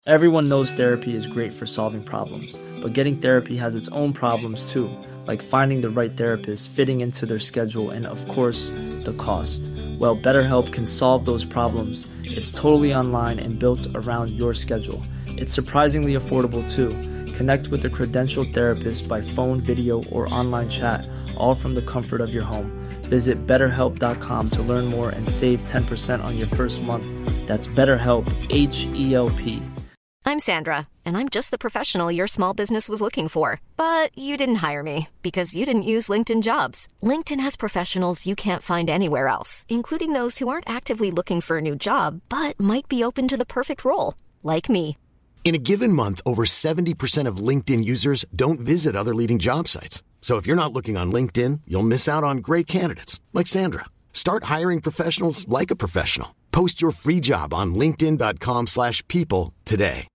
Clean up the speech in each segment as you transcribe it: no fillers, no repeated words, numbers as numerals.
Everyone knows therapy is great for solving problems, but getting therapy has its own problems too, like finding the right therapist, fitting into their schedule, and of course, the cost. Well, BetterHelp can solve those problems. It's totally online and built around your schedule. It's surprisingly affordable too. Connect with a credentialed therapist by phone, video, or online chat, all from the comfort of your home. Visit BetterHelp.com to learn more and save 10% on your first month. That's BetterHelp, H-E-L-P. I'm Sandra, and I'm just the professional your small business was looking for. But you didn't hire me because you didn't use LinkedIn Jobs. LinkedIn has professionals you can't find anywhere else, including those who aren't actively looking for a new job, but might be open to the perfect role, like me. In a given month, over 70% of LinkedIn users don't visit other leading job sites. So if you're not looking on LinkedIn, you'll miss out on great candidates like Sandra. Start hiring professionals like a professional. Post your free job on linkedin.com/people today.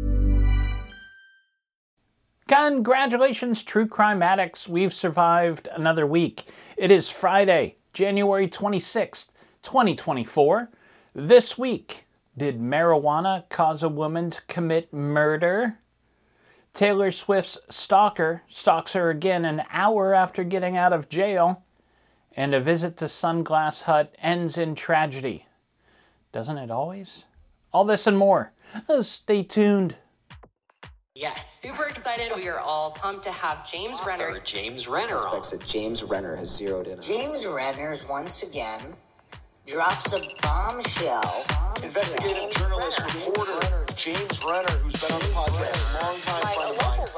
Congratulations, true crime addicts. We've survived another week. It is Friday, January 26th, 2024. This week, did marijuana cause a woman to commit murder? Taylor Swift's stalker stalks her again an hour after getting out of jail. And a visit to Sunglass Hut ends in tragedy. Doesn't it always? All this and more. Stay tuned. Yes, super excited. We are all pumped to have James Renner. James Renner on. That James Renner has zeroed in on. James Renner once again drops a bombshell. Investigative journalist, reporter, James Renner, who's been on the podcast, longtime friend of mine.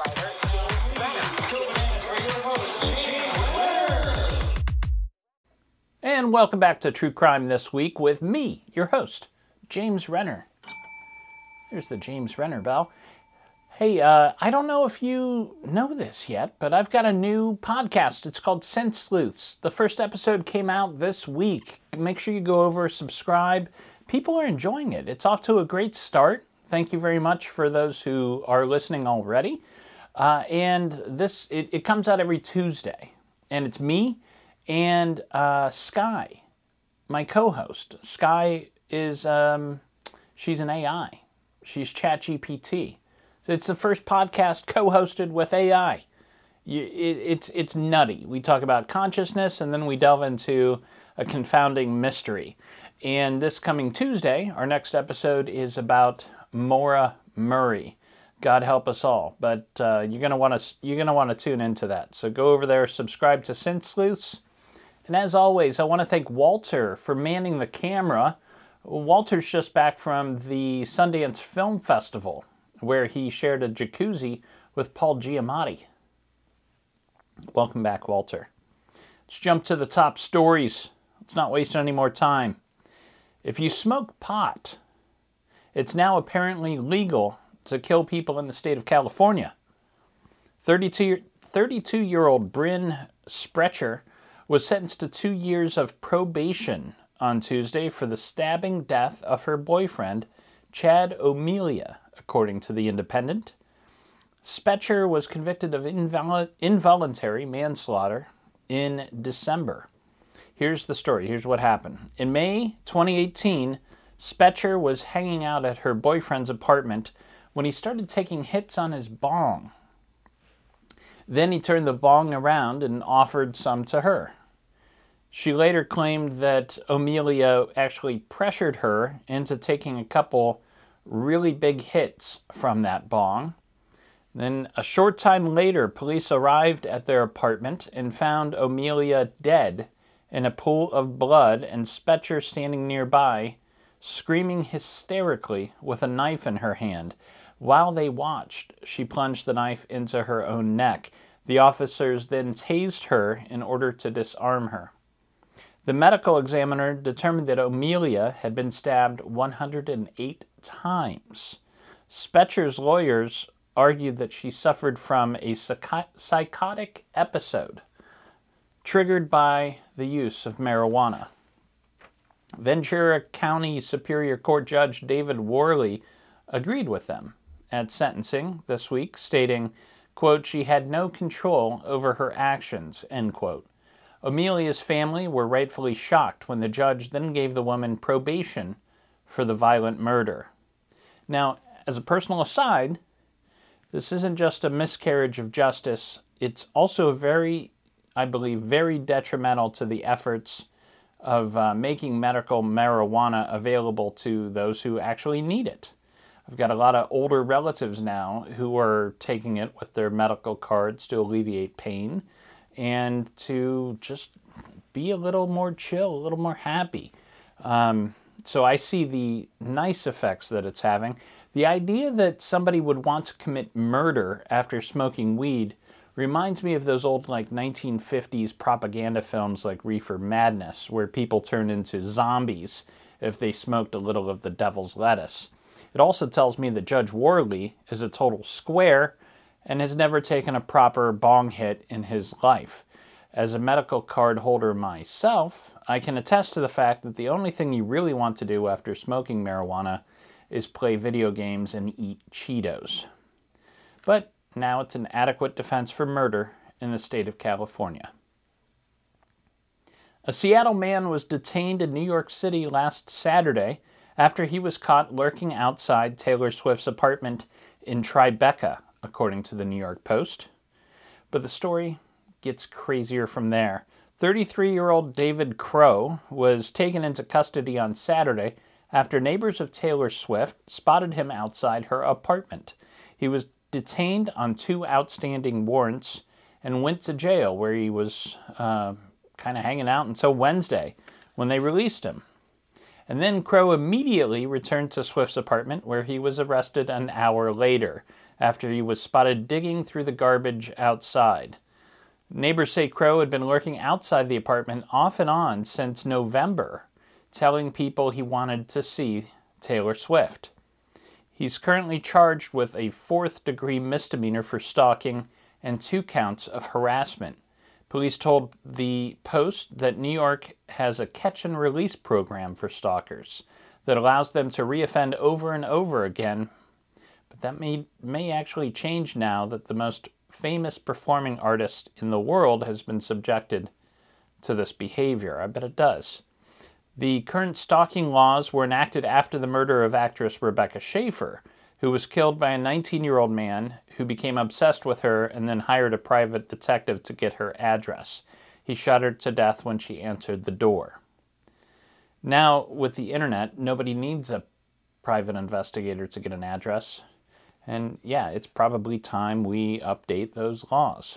And welcome back to True Crime This Week with me, your host, James Renner. Here's the James Renner bell. Hey, I don't know if you know this yet, but I've got a new podcast. It's called Scent Sleuths. The first episode came out this week. Make sure you go over, subscribe. People are enjoying it. It's off to a great start. Thank you very much for those who are listening already. And it comes out every Tuesday. And it's me and Sky, my co-host. Sky is, she's an AI. She's ChatGPT. So it's the first podcast co-hosted with AI. It's nutty. We talk about consciousness, and then we delve into a confounding mystery. And this coming Tuesday, our next episode is about Maura Murray. God help us all. But you're gonna want to tune into that. So go over there, subscribe to Scent Sleuths. And as always, I want to thank Walter for manning the camera. Walter's just back from the Sundance Film Festival, where he shared a jacuzzi with Paul Giamatti. Welcome back, Walter. Let's jump to the top stories. Let's not waste any more time. If you smoke pot, it's now apparently legal to kill people in the state of California. 32-year-old Bryn Sprecher was sentenced to 2 years of probation on Tuesday for the stabbing death of her boyfriend, Chad O'Melia, according to The Independent. Sprecher was convicted of involuntary manslaughter in December. Here's the story. Here's what happened. In May 2018, Sprecher was hanging out at her boyfriend's apartment when he started taking hits on his bong. Then he turned the bong around and offered some to her. She later claimed that O'Melia actually pressured her into taking a couple really big hits from that bong. Then a short time later, police arrived at their apartment and found O'Melia dead in a pool of blood and Sprecher standing nearby, screaming hysterically with a knife in her hand. While they watched, she plunged the knife into her own neck. The officers then tased her in order to disarm her. The medical examiner determined that O'Melia had been stabbed 108 times. Sprecher's lawyers argued that she suffered from a psychotic episode triggered by the use of marijuana. Ventura County Superior Court Judge David Worley agreed with them at sentencing this week, stating, quote, "She had no control over her actions," end quote. O'Melia's family were rightfully shocked when the judge then gave the woman probation for the violent murder. Now, as a personal aside, this isn't just a miscarriage of justice. It's also I believe, very detrimental to the efforts of making medical marijuana available to those who actually need it. I've got a lot of older relatives now who are taking it with their medical cards to alleviate pain and to just be a little more chill, a little more happy. So I see the nice effects that it's having. The idea that somebody would want to commit murder after smoking weed reminds me of those old 1950s propaganda films like Reefer Madness, where people turned into zombies if they smoked a little of the devil's lettuce. It also tells me that Judge Worley is a total square and has never taken a proper bong hit in his life. As a medical card holder myself, I can attest to the fact that the only thing you really want to do after smoking marijuana is play video games and eat Cheetos. But now it's an adequate defense for murder in the state of California. A Seattle man was detained in New York City last Saturday after he was caught lurking outside Taylor Swift's apartment in Tribeca, according to the New York Post. But the story gets crazier from there. 33-year-old David Crow was taken into custody on Saturday after neighbors of Taylor Swift spotted him outside her apartment. He was detained on 2 outstanding warrants and went to jail, where he was kind of hanging out until Wednesday when they released him. And then Crow immediately returned to Swift's apartment, where he was arrested an hour later after he was spotted digging through the garbage outside. Neighbors say Crow had been lurking outside the apartment off and on since November, telling people he wanted to see Taylor Swift. He's currently charged with a 4th-degree misdemeanor for stalking and 2 counts of harassment. Police told the Post that New York has a catch-and-release program for stalkers that allows them to reoffend over and over again. But that may actually change now that the most famous performing artist in the world has been subjected to this behavior. I bet it does. The current stalking laws were enacted after the murder of actress Rebecca Schaeffer, who was killed by a 19-year-old man who became obsessed with her and then hired a private detective to get her address. He shot her to death when she answered the door. Now, with the internet, nobody needs a private investigator to get an address. And yeah, it's probably time we update those laws.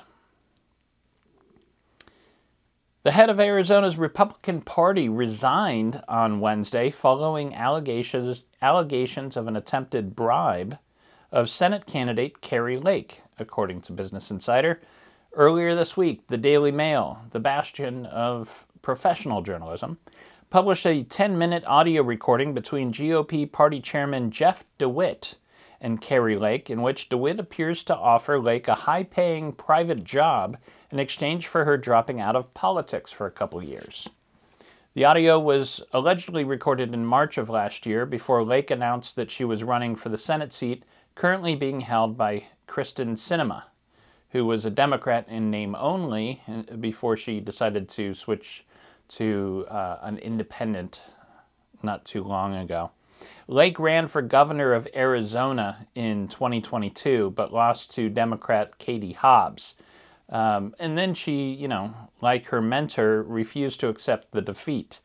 The head of Arizona's Republican Party resigned on Wednesday following allegations of an attempted bribe of Senate candidate Kari Lake, according to Business Insider. Earlier this week, the Daily Mail, the bastion of professional journalism, published a 10-minute audio recording between GOP party chairman Jeff DeWitt and Kari Lake, in which DeWitt appears to offer Lake a high-paying private job in exchange for her dropping out of politics for a couple years. The audio was allegedly recorded in March of last year before Lake announced that she was running for the Senate seat currently being held by Kristen Sinema, who was a Democrat in name only before she decided to switch to an independent not too long ago. Lake ran for governor of Arizona in 2022, but lost to Democrat Katie Hobbs. And then she, like her mentor, refused to accept the defeat.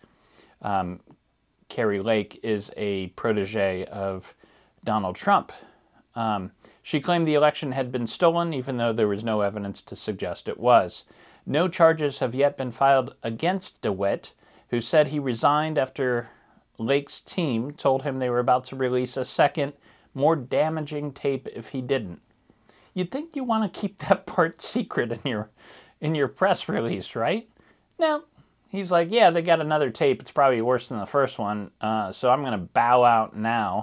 Kari Lake is a protege of Donald Trump. She claimed the election had been stolen, even though there was no evidence to suggest it was. No charges have yet been filed against DeWitt, who said he resigned after Lake's team told him they were about to release a second, more damaging tape if he didn't. You'd think you want to keep that part secret in your press release, right? No. He's like, yeah, they got another tape. It's probably worse than the first one, so I'm going to bow out now.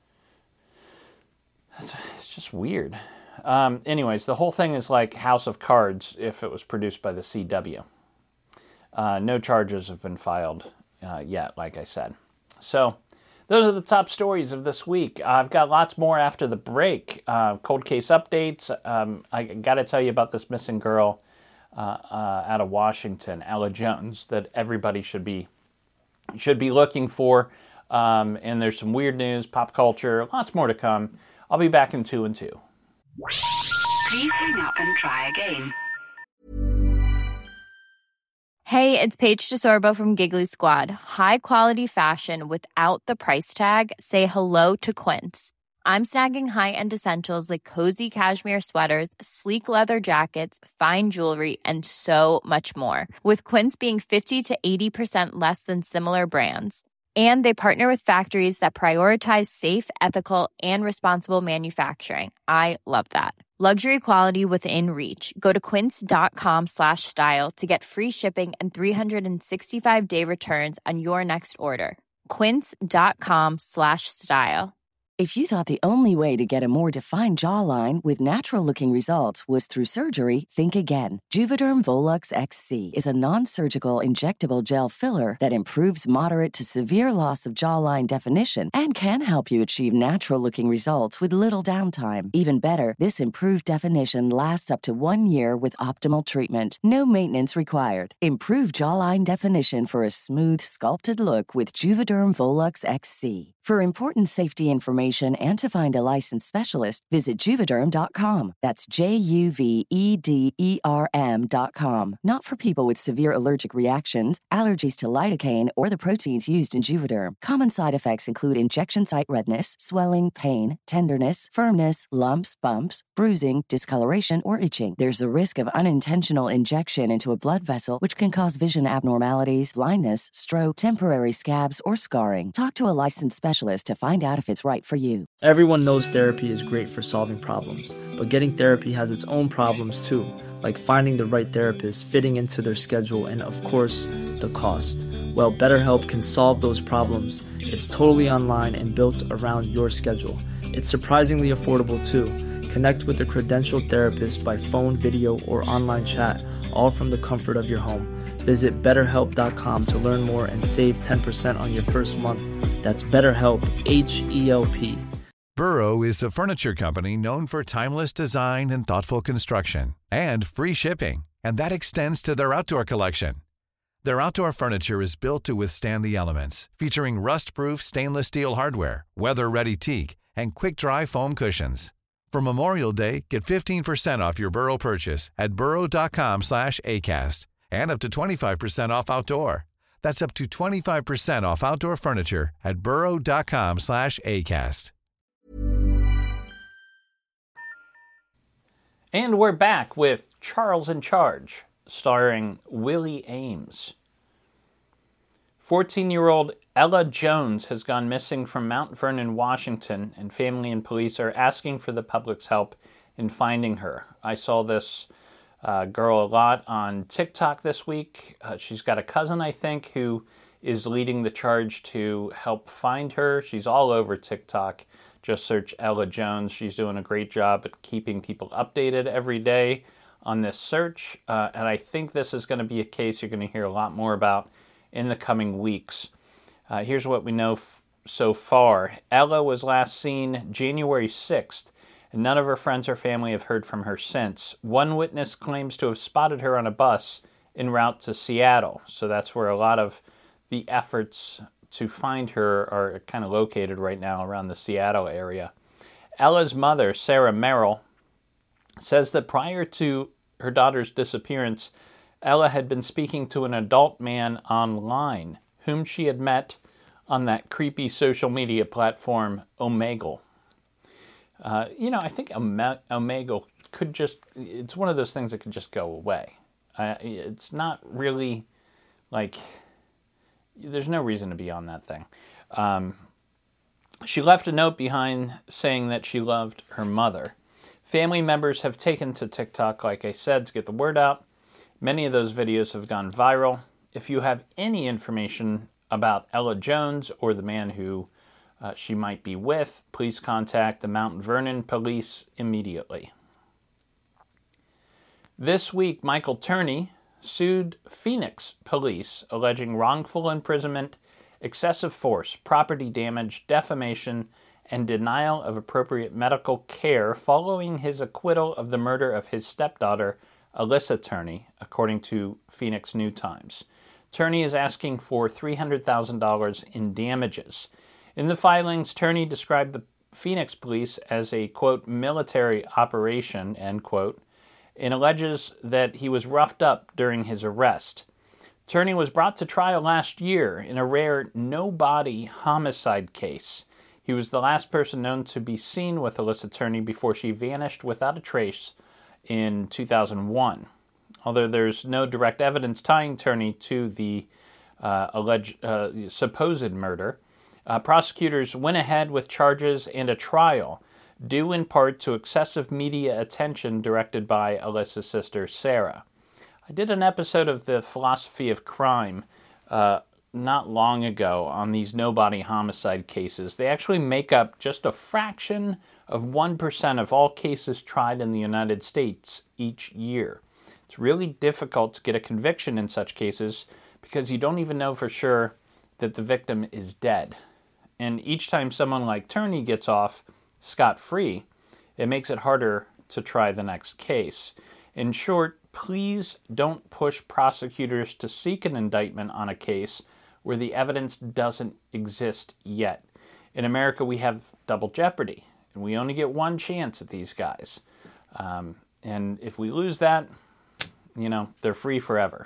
It's just weird. Anyways, the whole thing is like House of Cards if it was produced by the CW. No charges have been filed yet, like I said. So, those are the top stories of this week. I've got lots more after the break. Cold case updates. I got to tell you about this missing girl out of Washington, Ella Jones, that everybody should be looking for. And there's some weird news, pop culture, lots more to come. I'll be back in 2 and 2. Please hang up and try again. Hey, it's Paige DeSorbo from Giggly Squad. High quality fashion without the price tag. Say hello to Quince. I'm snagging high-end essentials like cozy cashmere sweaters, sleek leather jackets, fine jewelry, and so much more. With Quince being 50 to 80% less than similar brands. And they partner with factories that prioritize safe, ethical, and responsible manufacturing. I love that. Luxury quality within reach. Go to quince.com/style to get free shipping and 365-day returns on your next order. Quince.com/style. If you thought the only way to get a more defined jawline with natural-looking results was through surgery, think again. Juvederm Volux XC is a non-surgical injectable gel filler that improves moderate to severe loss of jawline definition and can help you achieve natural-looking results with little downtime. Even better, this improved definition lasts up to 1 year with optimal treatment. No maintenance required. Improve jawline definition for a smooth, sculpted look with Juvederm Volux XC. For important safety information and to find a licensed specialist, visit Juvederm.com. That's JUVEDERM.com. Not for people with severe allergic reactions, allergies to lidocaine, or the proteins used in Juvederm. Common side effects include injection site redness, swelling, pain, tenderness, firmness, lumps, bumps, bruising, discoloration, or itching. There's a risk of unintentional injection into a blood vessel, which can cause vision abnormalities, blindness, stroke, temporary scabs, or scarring. Talk to a licensed specialist to find out if it's right for you. Everyone knows therapy is great for solving problems, but getting therapy has its own problems too, like finding the right therapist, fitting into their schedule, and of course, the cost. Well, BetterHelp can solve those problems. It's totally online and built around your schedule. It's surprisingly affordable too. Connect with a credentialed therapist by phone, video, or online chat, all from the comfort of your home. Visit BetterHelp.com to learn more and save 10% on your first month. That's BetterHelp, H-E-L-P. Burrow is a furniture company known for timeless design and thoughtful construction, and free shipping, and that extends to their outdoor collection. Their outdoor furniture is built to withstand the elements, featuring rust-proof stainless steel hardware, weather-ready teak, and quick-dry foam cushions. For Memorial Day, get 15% off your Burrow purchase at burrow.com/ACAST and up to 25% off outdoor. That's up to 25% off outdoor furniture at burrow.com/ACAST. And we're back with Charles in Charge, starring Willie Ames. 14-year-old Ella Jones has gone missing from Mount Vernon, Washington, and family and police are asking for the public's help in finding her. I saw this girl a lot on TikTok this week. She's got a cousin, I think, who is leading the charge to help find her. She's all over TikTok. Just search Ella Jones. She's doing a great job at keeping people updated every day on this search. And I think this is going to be a case you're going to hear a lot more about in the coming weeks. Here's what we know so far. Ella was last seen January 6th, and none of her friends or family have heard from her since. One witness claims to have spotted her on a bus en route to Seattle, so that's where a lot of the efforts to find her are kind of located right now, around the Seattle area. Ella's mother, Sarah Merrill, says that prior to her daughter's disappearance, Ella had been speaking to an adult man online, whom she had met on that creepy social media platform, Omegle. I think Omegle could just, it's one of those things that could just go away. It's not really, like, there's no reason to be on that thing. She left a note behind saying that she loved her mother. Family members have taken to TikTok, like I said, to get the word out. Many of those videos have gone viral. If you have any information about Ella Jones or the man who she might be with, please contact the Mount Vernon Police immediately. This week, Michael Turney sued Phoenix Police, alleging wrongful imprisonment, excessive force, property damage, defamation, and denial of appropriate medical care following his acquittal of the murder of his stepdaughter, Alyssa Turney, according to Phoenix New Times. Turney is asking for $300,000 in damages. In the filings, Turney described the Phoenix police as a, quote, military operation, end quote, and alleges that he was roughed up during his arrest. Turney was brought to trial last year in a rare no-body homicide case. He was the last person known to be seen with Alyssa Turney before she vanished without a trace in 2001. Although there's no direct evidence tying Turney to the alleged supposed murder, prosecutors went ahead with charges and a trial, due in part to excessive media attention directed by Alyssa's sister, Sarah. I did an episode of the Philosophy of Crime not long ago on these no-body homicide cases. They actually make up just a fraction of 1% of all cases tried in the United States each year. It's really difficult to get a conviction in such cases because you don't even know for sure that the victim is dead. And each time someone like Turney gets off scot-free, it makes it harder to try the next case. In short, please don't push prosecutors to seek an indictment on a case where the evidence doesn't exist yet. In America, we have double jeopardy, and we only get one chance at these guys. And if we lose that, they're free forever.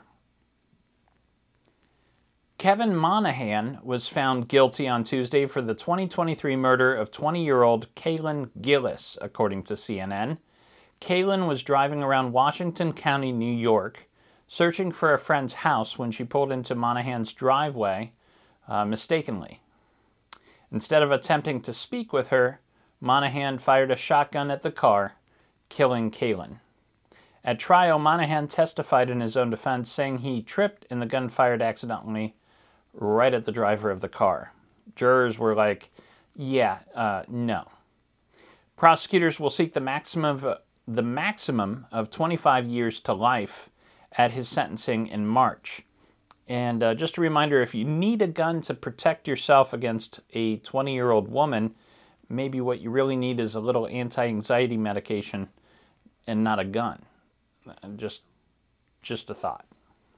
Kevin Monahan was found guilty on Tuesday for the 2023 murder of 20-year-old Kaylin Gillis, according to CNN. Kaylin was driving around Washington County, New York, searching for a friend's house when she pulled into Monahan's driveway mistakenly. Instead of attempting to speak with her, Monahan fired a shotgun at the car, killing Kaylin. At trial, Monahan testified in his own defense, saying he tripped and the gun fired accidentally right at the driver of the car. Jurors were like, no. Prosecutors will seek the maximum of 25 years to life at his sentencing in March. And just a reminder, if you need a gun to protect yourself against a 20-year-old woman, maybe what you really need is a little anti-anxiety medication and not a gun. Just a thought.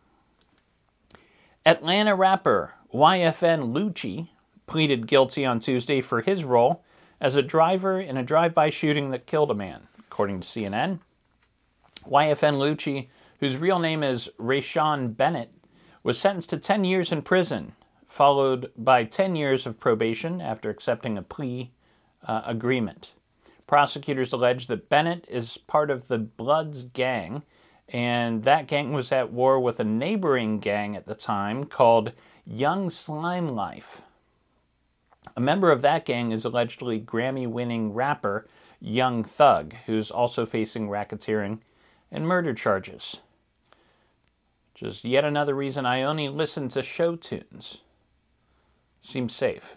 Atlanta rapper YFN Lucci pleaded guilty on Tuesday for his role as a driver in a drive-by shooting that killed a man, according to CNN. YFN Lucci, whose real name is Rayshawn Bennett, was sentenced to 10 years in prison, followed by 10 years of probation after accepting a plea agreement. Prosecutors allege that Bennett is part of the Bloods gang, and that gang was at war with a neighboring gang at the time called Young Slime Life. A member of that gang is allegedly Grammy-winning rapper Young Thug, who's also facing racketeering and murder charges. Just yet another reason I only listen to show tunes. Seems safe,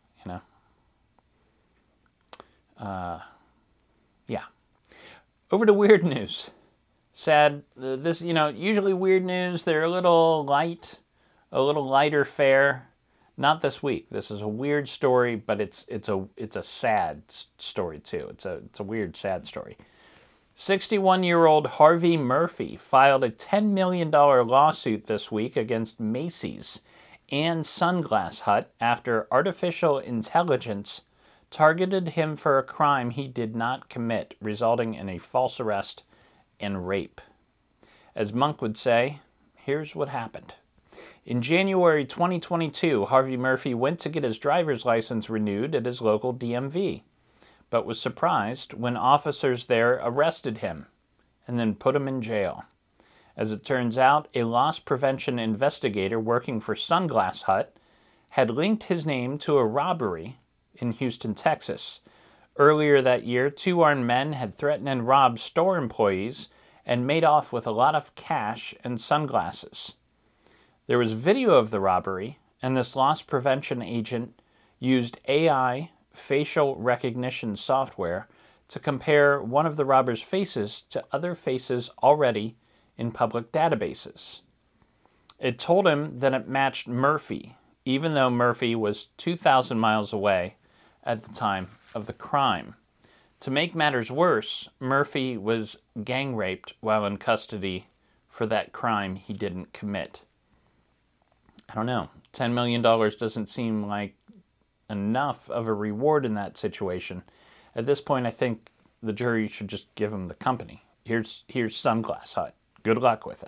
Yeah. Over to weird news. Sad. Usually weird news, they're a little lighter fare. Not this week. This is a weird story, but it's a sad story too. It's a weird, sad story. 61-year-old Harvey Murphy filed a $10 million lawsuit this week against Macy's and Sunglass Hut after artificial intelligence targeted him for a crime he did not commit, resulting in a false arrest and rape. As Monk would say, here's what happened. In January 2022, Harvey Murphy went to get his driver's license renewed at his local DMV, but was surprised when officers there arrested him and then put him in jail. As it turns out, a loss prevention investigator working for Sunglass Hut had linked his name to a robbery in Houston, Texas. Earlier that year, 2 armed men had threatened and robbed store employees and made off with a lot of cash and sunglasses. There was video of the robbery, and this loss prevention agent used AI facial recognition software to compare one of the robbers' faces to other faces already in public databases. It told him that it matched Murphy, even though Murphy was 2,000 miles away at the time of the crime. To make matters worse, Murphy was gang raped while in custody for that crime he didn't commit. I don't know. $10 million doesn't seem like enough of a reward in that situation. At this point, I think the jury should just give him the company. Here's Sunglass Hut. Good luck with it.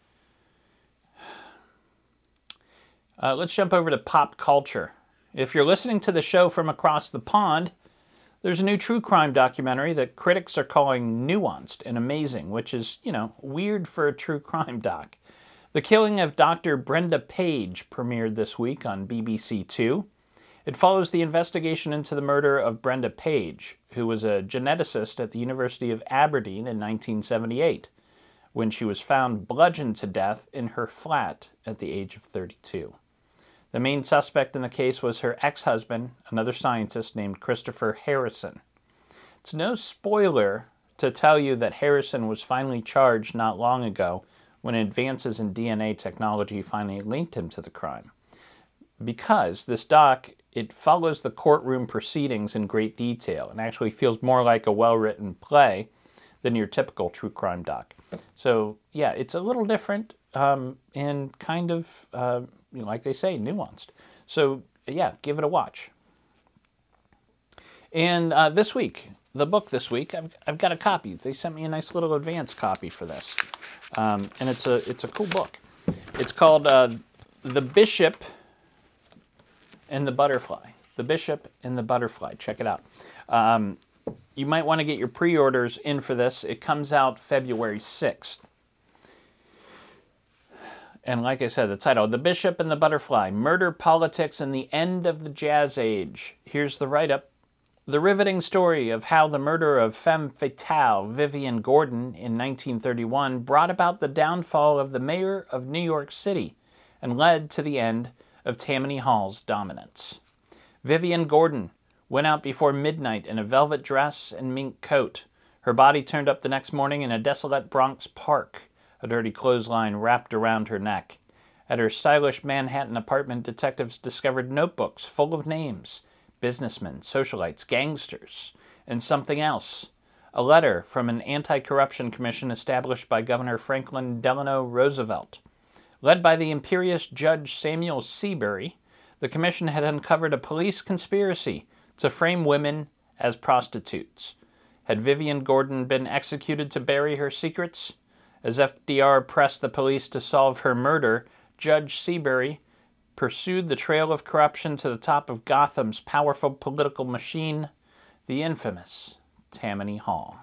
Let's jump over to pop culture. If you're listening to the show from across the pond, there's a new true crime documentary that critics are calling nuanced and amazing, which is, weird for a true crime doc. The Killing of Dr. Brenda Page premiered this week on BBC Two. It follows the investigation into the murder of Brenda Page, who was a geneticist at the University of Aberdeen in 1978, when she was found bludgeoned to death in her flat at the age of 32. The main suspect in the case was her ex-husband, another scientist named Christopher Harrison. It's no spoiler to tell you that Harrison was finally charged not long ago when advances in DNA technology finally linked him to the crime. Because this doc, it follows the courtroom proceedings in great detail and actually feels more like a well-written play than your typical true crime doc. So, yeah, it's a little different and kind of, like they say, nuanced. So, yeah, give it a watch. And this week, the book this week, I've got a copy. They sent me a nice little advance copy for this. And it's a cool book. It's called The Bishop and the Butterfly. The Bishop and the Butterfly. Check it out. You might want to get your pre-orders in for this. It comes out February 6th. And like I said, the title, The Bishop and the Butterfly, Murder, Politics, and the End of the Jazz Age. Here's the write-up. The riveting story of how the murder of femme fatale Vivian Gordon in 1931 brought about the downfall of the mayor of New York City and led to the end of Tammany Hall's dominance. Vivian Gordon went out before midnight in a velvet dress and mink coat. Her body turned up the next morning in a desolate Bronx park, a dirty clothesline wrapped around her neck. At her stylish Manhattan apartment, detectives discovered notebooks full of names, businessmen, socialites, gangsters, and something else. A letter from an anti-corruption commission established by Governor Franklin Delano Roosevelt. Led by the imperious Judge Samuel Seabury, the commission had uncovered a police conspiracy to frame women as prostitutes. Had Vivian Gordon been executed to bury her secrets? As FDR pressed the police to solve her murder, Judge Seabury pursued the trail of corruption to the top of Gotham's powerful political machine, the infamous Tammany Hall.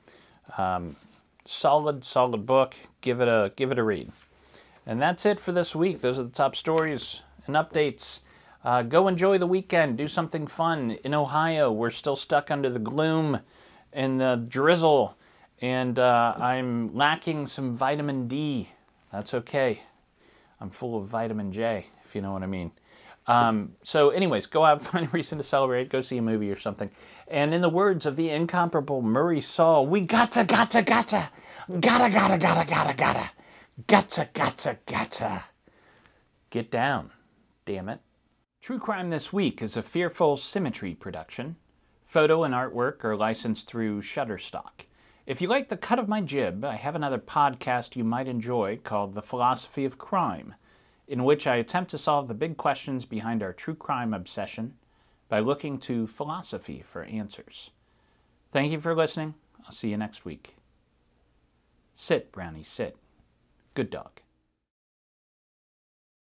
Solid book. Give it a read. And that's it for this week. Those are the top stories and updates. Go enjoy the weekend. Do something fun. In Ohio, we're still stuck under the gloom and the drizzle. And I'm lacking some vitamin D. That's okay. I'm full of vitamin J, if you know what I mean. So anyways, go out, find a reason to celebrate, go see a movie or something. And in the words of the incomparable Murray Saul, we gotta get down, damn it. True Crime This Week is a Fearful Symmetry production. Photo and artwork are licensed through Shutterstock. If you like the cut of my jib, I have another podcast you might enjoy called The Philosophy of Crime, in which I attempt to solve the big questions behind our true crime obsession by looking to philosophy for answers. Thank you for listening. I'll see you next week. Sit, Brownie, sit. Good dog.